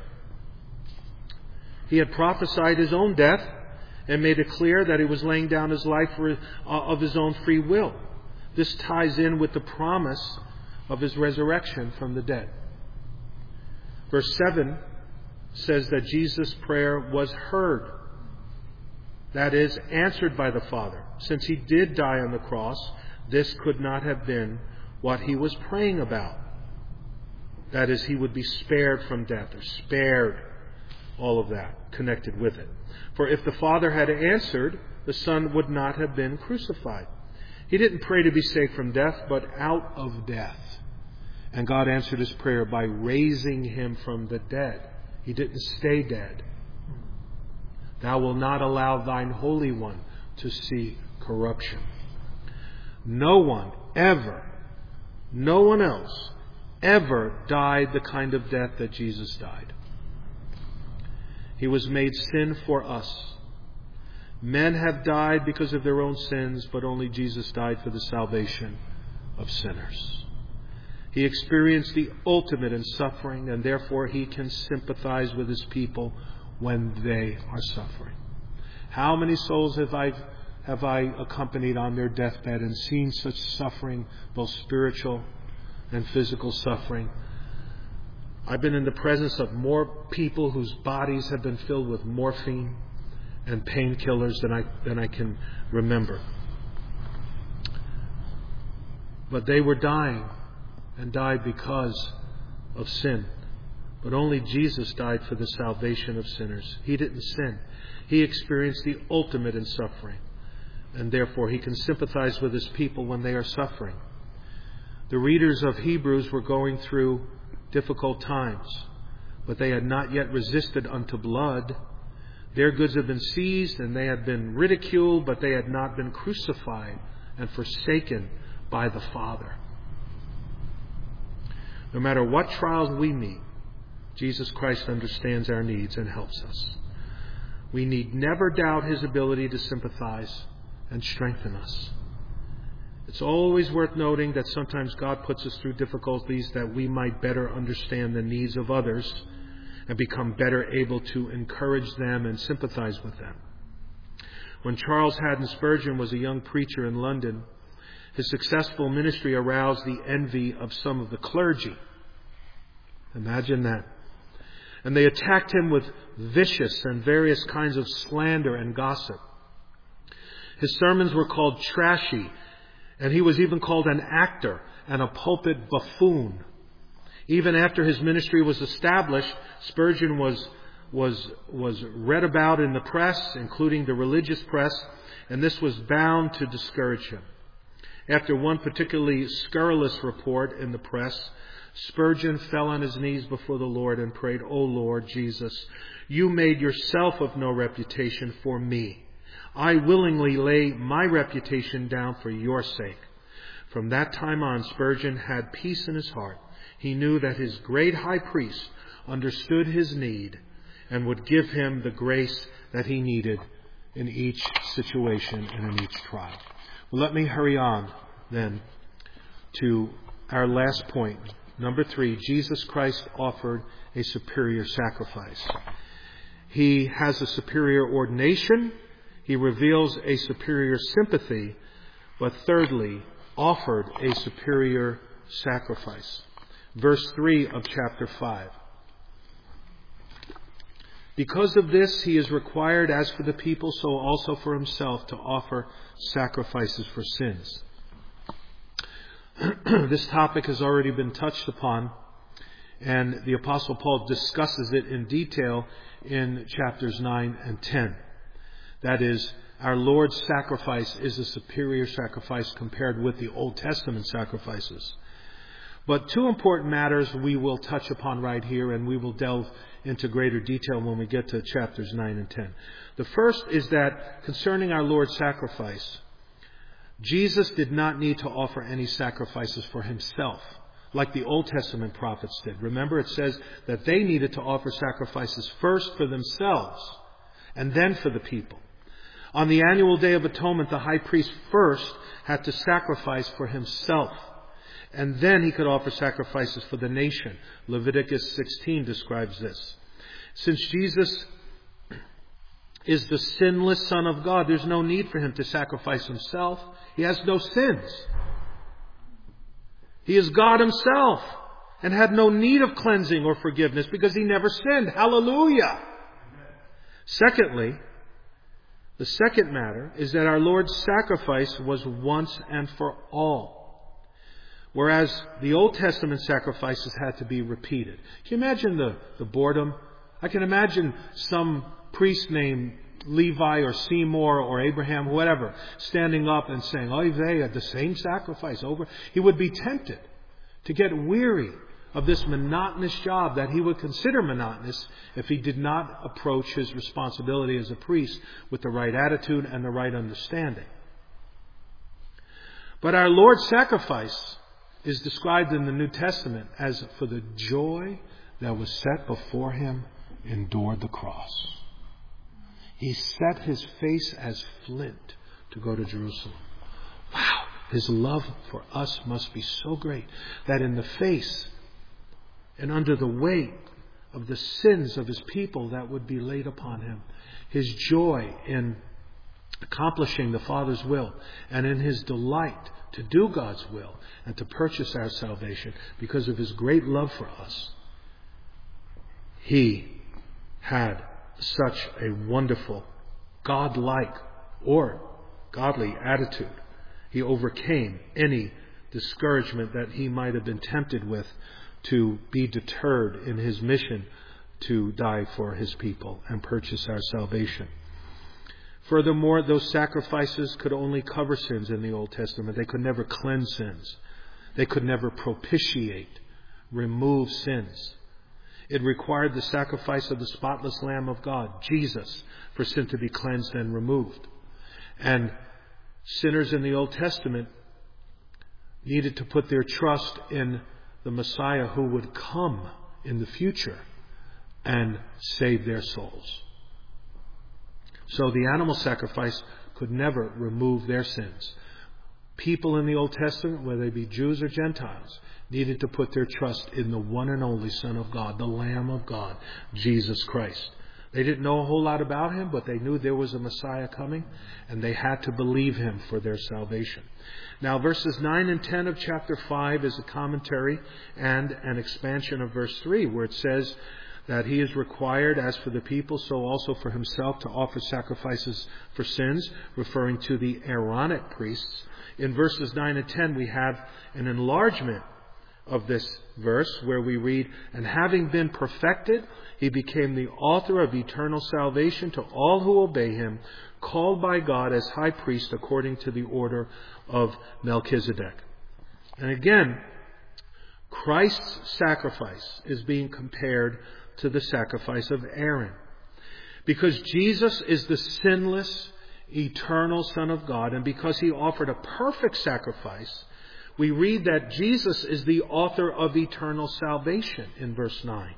He had prophesied his own death and made it clear that he was laying down his life for, uh, of his own free will. This ties in with the promise of his resurrection from the dead. Verse seven says that Jesus' prayer was heard. That is, answered by the Father. Since he did die on the cross, this could not have been what he was praying about. That is, he would be spared from death, or spared all of that connected with it. For if the Father had answered, the Son would not have been crucified. He didn't pray to be saved from death, but out of death. And God answered his prayer by raising him from the dead. He didn't stay dead. "Thou wilt not allow thine Holy One to see corruption." No one ever, no one else ever died the kind of death that Jesus died. He was made sin for us. Men have died because of their own sins, but only Jesus died for the salvation of sinners. He experienced the ultimate in suffering, and therefore he can sympathize with his people when they are suffering. How many souls have I have I accompanied on their deathbed and seen such suffering, both spiritual and physical suffering. I've been in the presence of more people whose bodies have been filled with morphine and painkillers than I, than I can remember. But they were dying, and died because of sin. But only Jesus died for the salvation of sinners. He didn't sin. He experienced the ultimate in suffering. And therefore He can sympathize with His people when they are suffering. The readers of Hebrews were going through difficult times, but they had not yet resisted unto blood. Their goods had been seized, and they had been ridiculed, but they had not been crucified and forsaken by the Father. No matter what trials we meet, Jesus Christ understands our needs and helps us. We need never doubt His ability to sympathize and strengthen us. It's always worth noting that sometimes God puts us through difficulties that we might better understand the needs of others and become better able to encourage them and sympathize with them. When Charles Haddon Spurgeon was a young preacher in London, his successful ministry aroused the envy of some of the clergy. Imagine that. And they attacked him with vicious and various kinds of slander and gossip. His sermons were called trashy, and he was even called an actor and a pulpit buffoon. Even after his ministry was established, Spurgeon was, was, was read about in the press, including the religious press, and this was bound to discourage him. After one particularly scurrilous report in the press, Spurgeon fell on his knees before the Lord and prayed, "O Lord Jesus, you made yourself of no reputation for me. I willingly lay my reputation down for your sake." From that time on, Spurgeon had peace in his heart. He knew that his great high priest understood his need and would give him the grace that he needed in each situation and in each trial. Well, let me hurry on then to our last point. Number three, Jesus Christ offered a superior sacrifice. He has a superior ordination. He reveals a superior sympathy. But thirdly, offered a superior sacrifice. Verse three of chapter five. Because of this, He is required, as for the people, so also for Himself, to offer sacrifices for sins. This topic has already been touched upon, and the Apostle Paul discusses it in detail in chapters nine and ten. That is, our Lord's sacrifice is a superior sacrifice compared with the Old Testament sacrifices. But two important matters we will touch upon right here, and we will delve into greater detail when we get to chapters nine and ten. The first is that concerning our Lord's sacrifice, Jesus did not need to offer any sacrifices for Himself, like the Old Testament prophets did. Remember, it says that they needed to offer sacrifices first for themselves and then for the people. On the annual Day of Atonement, the high priest first had to sacrifice for himself, and then he could offer sacrifices for the nation. Leviticus sixteen describes this. Since Jesus is the sinless Son of God, there's no need for Him to sacrifice Himself. He has no sins. He is God Himself and had no need of cleansing or forgiveness because He never sinned. Hallelujah! Amen. Secondly, the second matter is that our Lord's sacrifice was once and for all, whereas the Old Testament sacrifices had to be repeated. Can you imagine the, the boredom? I can imagine some priest named Levi or Seymour or Abraham, whatever, standing up and saying, "Oh, they had the same sacrifice over." He would be tempted to get weary of this monotonous job that he would consider monotonous if he did not approach his responsibility as a priest with the right attitude and the right understanding. But our Lord's sacrifice is described in the New Testament as for the joy that was set before Him endured the cross. He set His face as flint to go to Jerusalem. Wow! His love for us must be so great that in the face and under the weight of the sins of His people that would be laid upon Him, His joy in accomplishing the Father's will, and in His delight to do God's will and to purchase our salvation because of His great love for us, He had such a wonderful, God-like or godly attitude. He overcame any discouragement that He might have been tempted with to be deterred in His mission to die for His people and purchase our salvation. Furthermore, those sacrifices could only cover sins in the Old Testament. They could never cleanse sins. They could never propitiate, remove sins. It required the sacrifice of the spotless Lamb of God, Jesus, for sin to be cleansed and removed. And sinners in the Old Testament needed to put their trust in the Messiah who would come in the future and save their souls. So the animal sacrifice could never remove their sins. People in the Old Testament, whether they be Jews or Gentiles, needed to put their trust in the one and only Son of God, the Lamb of God, Jesus Christ. They didn't know a whole lot about Him, but they knew there was a Messiah coming, and they had to believe Him for their salvation. Now, verses nine and ten of chapter five is a commentary and an expansion of verse three, where it says that He is required, as for the people, so also for Himself, to offer sacrifices for sins, referring to the Aaronic priests. In verses nine and ten, we have an enlargement of this verse where we read, "And having been perfected, He became the author of eternal salvation to all who obey Him, called by God as high priest according to the order of Melchizedek." And again, Christ's sacrifice is being compared to the sacrifice of Aaron. Because Jesus is the sinless, eternal Son of God, and because He offered a perfect sacrifice, we read that Jesus is the author of eternal salvation in verse nine.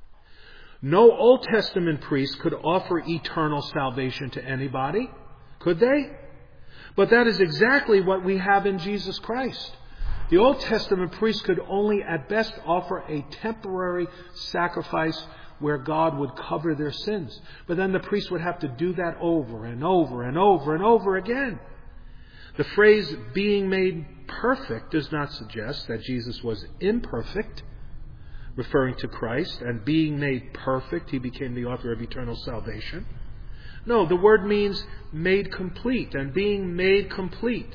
No Old Testament priest could offer eternal salvation to anybody, could they? But that is exactly what we have in Jesus Christ. The Old Testament priest could only at best offer a temporary sacrifice where God would cover their sins. But then the priest would have to do that over and over and over and over again. The phrase being made perfect does not suggest that Jesus was imperfect, referring to Christ, and being made perfect, He became the author of eternal salvation. No, the word means made complete, and being made complete.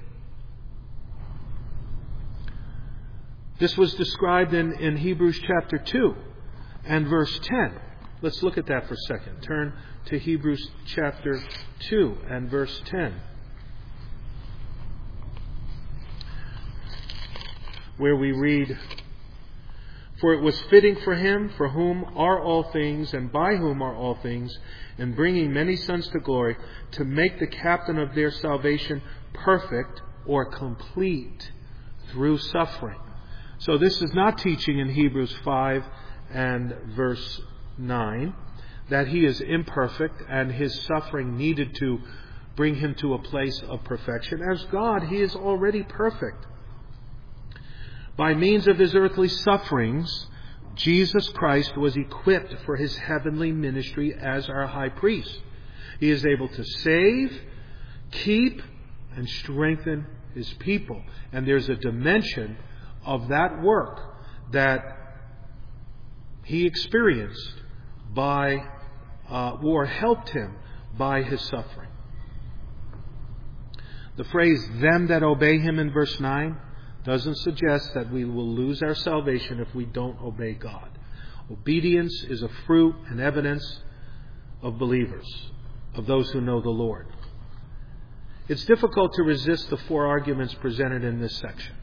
This was described in, in Hebrews chapter two and verse ten. Let's look at that for a second. Turn to Hebrews chapter two and verse ten. Where we read, "For it was fitting for Him, for whom are all things, and by whom are all things, and bringing many sons to glory, to make the captain of their salvation perfect," or complete, "through suffering." So this is not teaching in Hebrews five and verse nine that He is imperfect and His suffering needed to bring Him to a place of perfection. As God, He is already perfect. By means of His earthly sufferings, Jesus Christ was equipped for His heavenly ministry as our high priest. He is able to save, keep, and strengthen His people. And there's a dimension of that work that He experienced by, uh, or helped Him by His suffering. The phrase, "them that obey Him" in verse nine doesn't suggest that we will lose our salvation if we don't obey God. Obedience is a fruit and evidence of believers, of those who know the Lord. It's difficult to resist the four arguments presented in this section.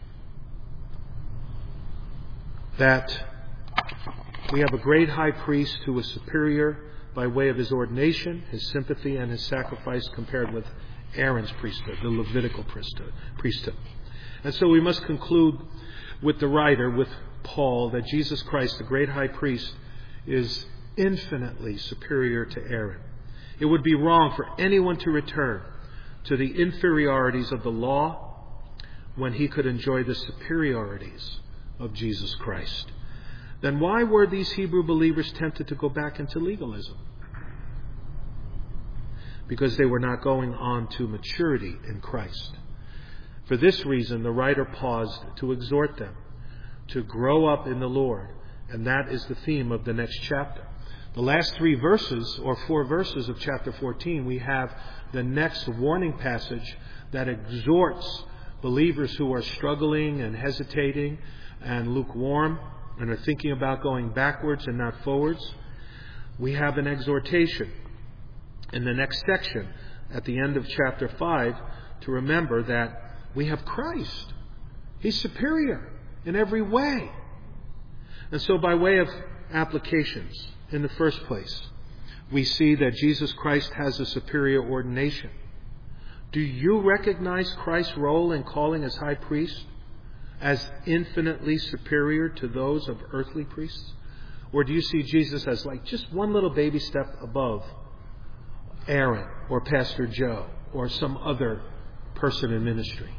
That we have a great high priest who is superior by way of His ordination, His sympathy, and His sacrifice compared with Aaron's priesthood, the Levitical priesthood. And so we must conclude with the writer, with Paul, that Jesus Christ, the great high priest, is infinitely superior to Aaron. It would be wrong for anyone to return to the inferiorities of the law when he could enjoy the superiorities of Jesus Christ. Then why were these Hebrew believers tempted to go back into legalism? because they were not going on to maturity in Christ. For this reason, the writer paused to exhort them to grow up in the Lord, and that is the theme of the next chapter. The last three verses, or four verses of chapter fourteen, we have the next warning passage that exhorts believers who are struggling and hesitating and lukewarm and are thinking about going backwards and not forwards. We have an exhortation in the next section at the end of chapter five to remember that we have Christ. He's superior in every way. And so by way of applications, in the first place, we see that Jesus Christ has a superior ordination. Do you recognize Christ's role in calling as high priest as infinitely superior to those of earthly priests? Or do you see Jesus as like just one little baby step above Aaron or Pastor Joe or some other person in ministry?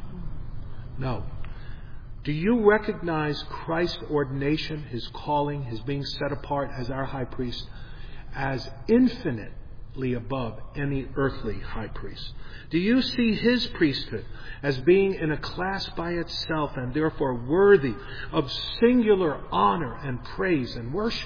No. Do you recognize Christ's ordination, His calling, His being set apart as our high priest, as infinitely above any earthly high priest? Do you see His priesthood as being in a class by itself and therefore worthy of singular honor and praise and worship?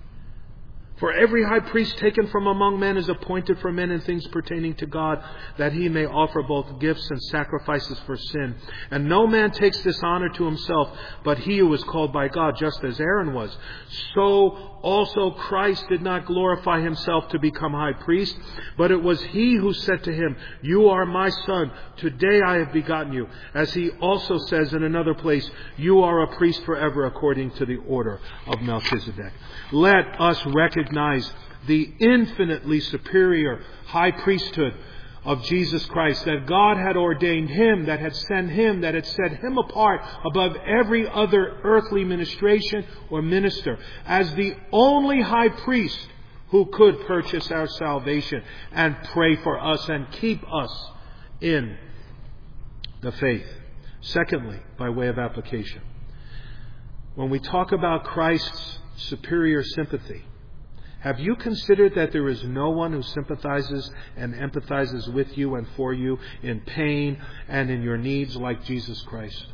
For every high priest taken from among men is appointed for men in things pertaining to God, that he may offer both gifts and sacrifices for sin. And no man takes this honor to himself, but he who is called by God, just as Aaron was. So also Christ did not glorify himself to become high priest, but it was he who said to him, "You are my son, today I have begotten you." As he also says in another place, "You are a priest forever according to the order of Melchizedek." Let us recognize the infinitely superior high priesthood of Jesus Christ, that God had ordained Him, that had sent Him, that had set Him apart above every other earthly ministration or minister as the only high priest who could purchase our salvation and pray for us and keep us in the faith. Secondly, by way of application, when we talk about Christ's superior sympathy, have you considered that there is no one who sympathizes and empathizes with you and for you in pain and in your needs like Jesus Christ?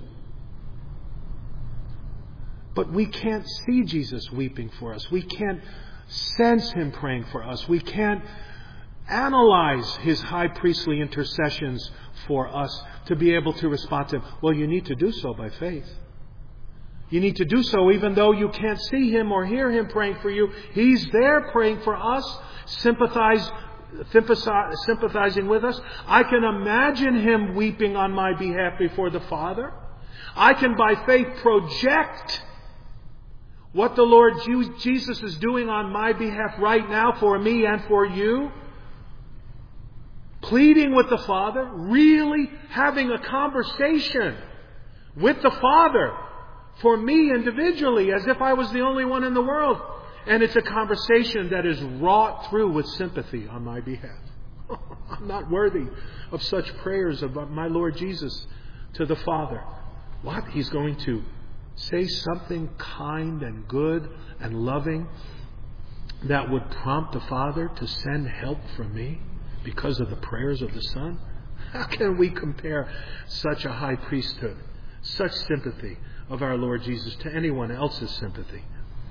But we can't see Jesus weeping for us. We can't sense Him praying for us. We can't analyze His high priestly intercessions for us to be able to respond to Him. Well, you need to do so by faith. You need to do so even though you can't see Him or hear Him praying for you. He's there praying for us, sympathize, sympathizing with us. I can imagine Him weeping on my behalf before the Father. I can by faith project what the Lord Jesus is doing on my behalf right now for me and for you. Pleading with the Father, really having a conversation with the Father for me individually, as if I was the only one in the world. And it's a conversation that is wrought through with sympathy on my behalf. I'm not worthy of such prayers of my Lord Jesus to the Father. What? He's going to say something kind and good and loving that would prompt the Father to send help from me because of the prayers of the Son? How can we compare such a high priesthood, such sympathy of our Lord Jesus to anyone else's sympathy?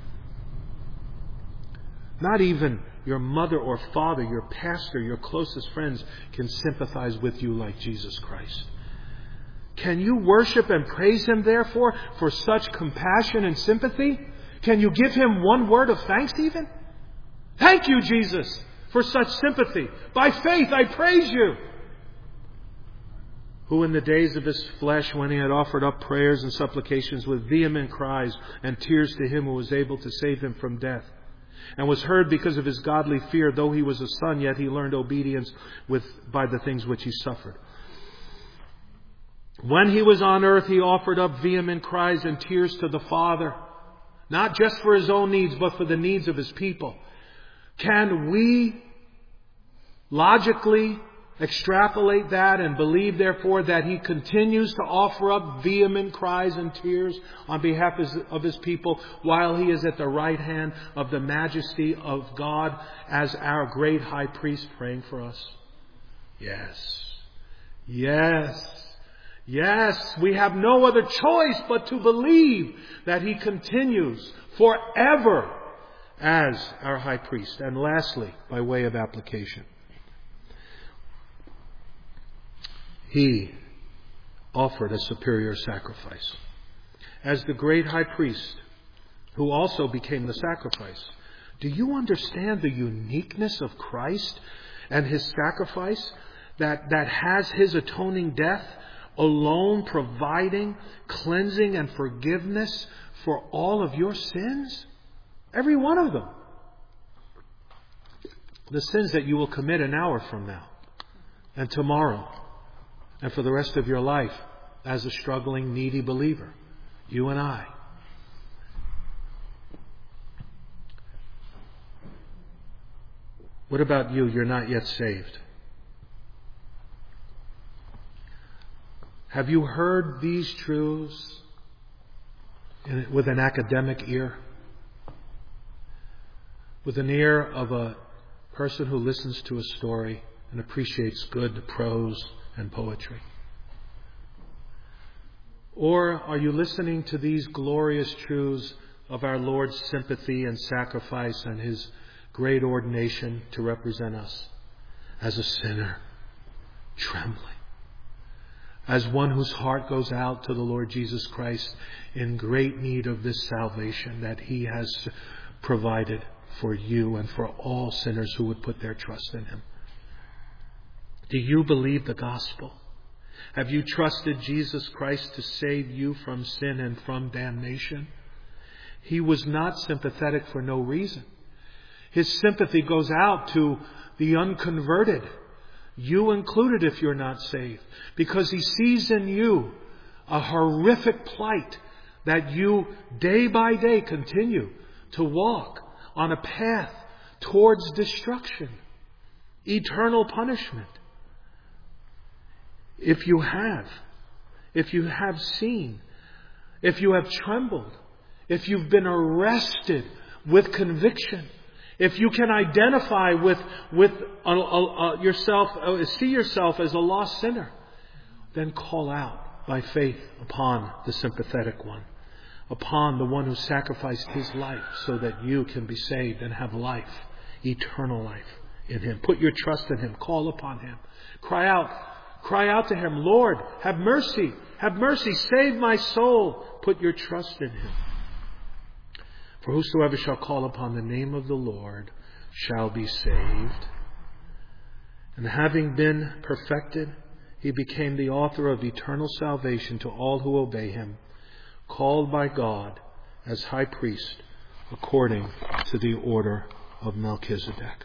Not even your mother or father, your pastor, your closest friends can sympathize with you like Jesus Christ. Can you worship and praise Him, therefore, for such compassion and sympathy? Can you give Him one word of thanks even? Thank you, Jesus, for such sympathy. By faith, I praise you. Who in the days of His flesh, when He had offered up prayers and supplications with vehement cries and tears to Him who was able to save Him from death, and was heard because of His godly fear, though He was a son, yet He learned obedience with by the things which He suffered. When He was on earth, He offered up vehement cries and tears to the Father, not just for His own needs, but for the needs of His people. Can we logically extrapolate that and believe, therefore, that He continues to offer up vehement cries and tears on behalf of His people while He is at the right hand of the majesty of God as our great high priest praying for us? Yes. Yes. Yes. We have no other choice but to believe that He continues forever as our high priest. And lastly, by way of application, He offered a superior sacrifice. As the great high priest, who also became the sacrifice, do you understand the uniqueness of Christ and His sacrifice that, that has His atoning death alone providing cleansing and forgiveness for all of your sins? Every one of them. The sins that you will commit an hour from now and tomorrow and for the rest of your life as a struggling, needy believer. You and I. What about you? You're not yet saved. Have you heard these truths in, with an academic ear? With an ear of a person who listens to a story and appreciates good prose and poetry? Or are you listening to these glorious truths of our Lord's sympathy and sacrifice and His great ordination to represent us as a sinner, trembling, as one whose heart goes out to the Lord Jesus Christ in great need of this salvation that He has provided for you and for all sinners who would put their trust in Him? Do you believe the gospel? Have you trusted Jesus Christ to save you from sin and from damnation? He was not sympathetic for no reason. His sympathy goes out to the unconverted, you included if you're not saved, because He sees in you a horrific plight that you day by day continue to walk on a path towards destruction, eternal punishment. If you have, if you have seen, if you have trembled, if you've been arrested with conviction, if you can identify with with uh, uh, yourself, uh, see yourself as a lost sinner, then call out by faith upon the sympathetic one, upon the one who sacrificed His life so that you can be saved and have life, eternal life in Him. Put your trust in Him. Call upon Him. Cry out. Cry out to Him, Lord, have mercy. Have mercy. Save my soul. Put your trust in Him. For whosoever shall call upon the name of the Lord shall be saved. And having been perfected, He became the author of eternal salvation to all who obey Him, called by God as high priest according to the order of Melchizedek.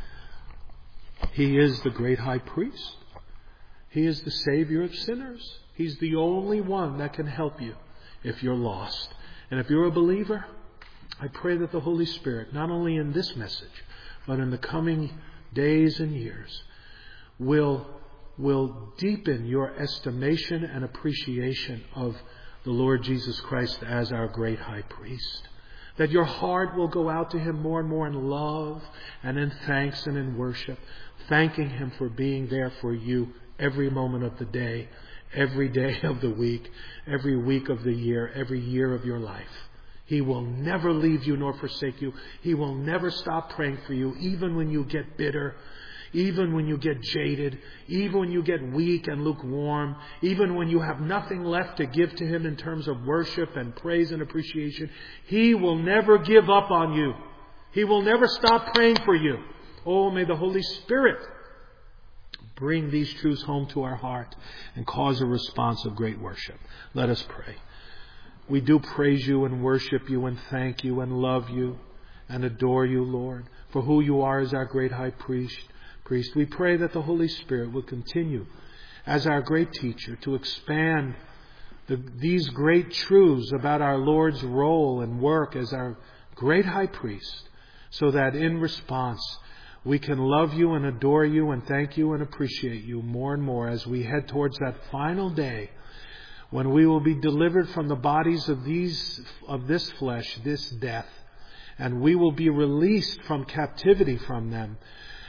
He is the great high priest. He is the Savior of sinners. He's the only one that can help you if you're lost. And if you're a believer, I pray that the Holy Spirit, not only in this message, but in the coming days and years, will, will deepen your estimation and appreciation of the Lord Jesus Christ as our great high priest. That your heart will go out to Him more and more in love and in thanks and in worship, thanking Him for being there for you every moment of the day, every day of the week, every week of the year, every year of your life. He will never leave you nor forsake you. He will never stop praying for you, even when you get bitter, even when you get jaded, even when you get weak and lukewarm, even when you have nothing left to give to Him in terms of worship and praise and appreciation. He will never give up on you. He will never stop praying for you. Oh, may the Holy Spirit bring these truths home to our heart and cause a response of great worship. Let us pray. We do praise You and worship You and thank You and love You and adore You, Lord, for who You are as our great high priest. Priest, we pray that the Holy Spirit will continue as our great teacher to expand the, these great truths about our Lord's role and work as our great high priest, so that in response we can love You and adore You and thank You and appreciate You more and more as we head towards that final day when we will be delivered from the bodies of these of this flesh, this death, and we will be released from captivity from them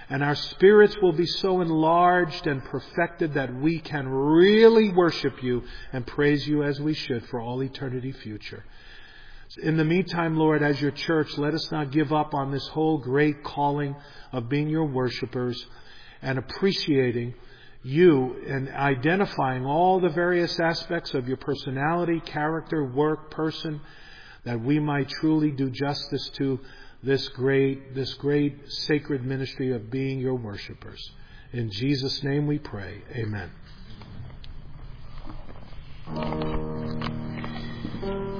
And our spirits will be so enlarged and perfected that we can really worship you and praise you as we should for all eternity future. In the meantime, Lord, as your church, let us not give up on this whole great calling of being your worshipers and appreciating you and identifying all the various aspects of your personality, character, work, person, that we might truly do justice to this great, this great sacred ministry of being your worshipers. In Jesus' name we pray. Amen.